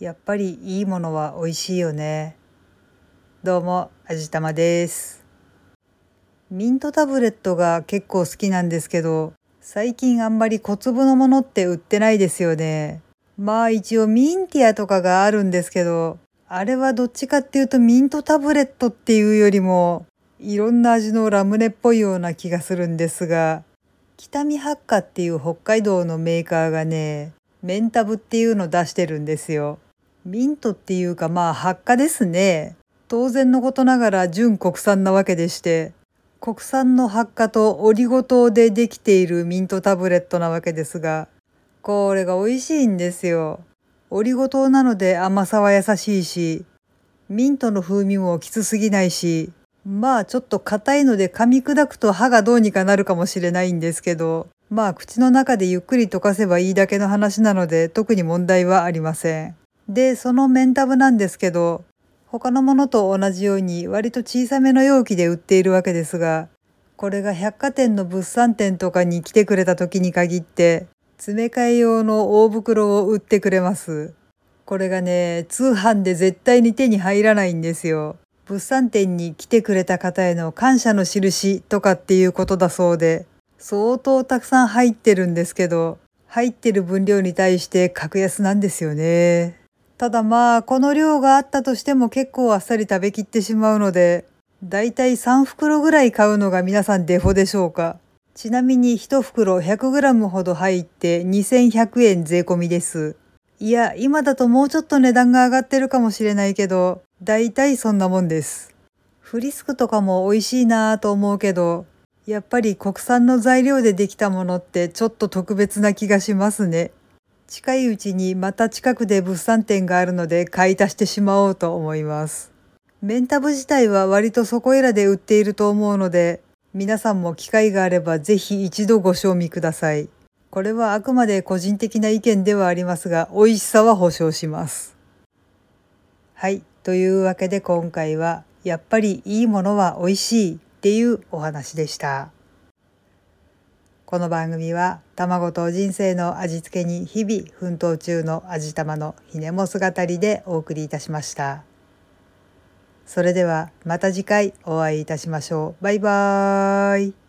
やっぱりいいものは美味しいよね。どうも、あじたまです。ミントタブレットが結構好きなんですけど、最近あんまり小粒のものって売ってないですよね。まあ一応ミンティアとかがあるんですけど、あれはどっちかっていうとミントタブレットっていうよりも、いろんな味のラムネっぽいような気がするんですが、北見ハッカっていう北海道のメーカーがね、メンタブっていうの出してるんですよ。ミントっていうか発火ですね。当然のことながら純国産なわけでして、国産の発火とオリゴ糖でできているミントタブレットなわけですが、これが美味しいんですよ。オリゴ糖なので甘さは優しいし、ミントの風味もきつすぎないし、ちょっと硬いので噛み砕くと歯がどうにかなるかもしれないんですけど、口の中でゆっくり溶かせばいいだけの話なので特に問題はありません。で、そのメンタブなんですけど、他のものと同じように割と小さめの容器で売っているわけですが、これが百貨店の物産展とかに来てくれた時に限って、詰め替え用の大袋を売ってくれます。これがね、通販で絶対に手に入らないんですよ。物産展に来てくれた方への感謝の印とかっていうことだそうで、相当たくさん入ってるんですけど、入ってる分量に対して格安なんですよね。ただこの量があったとしても結構あっさり食べきってしまうので、だいたい3袋ぐらい買うのが皆さんデフォでしょうか。ちなみに1袋 100g ほど入って2100円税込みです。いや、今だともうちょっと値段が上がってるかもしれないけど、だいたいそんなもんです。フリスクとかも美味しいなぁと思うけど、やっぱり国産の材料でできたものってちょっと特別な気がしますね。近いうちにまた近くで物産展があるので買い足してしまおうと思います。メンタブ自体は割とそこいらで売っていると思うので、皆さんも機会があればぜひ一度ご賞味ください。これはあくまで個人的な意見ではありますが、美味しさは保証します。はい、というわけで今回は、やっぱりいいものは美味しいっていうお話でした。この番組は卵と人生の味付けに日々奮闘中の味玉のひねも姿でお送りいたしました。それではまた次回お会いいたしましょう。バイバーイ。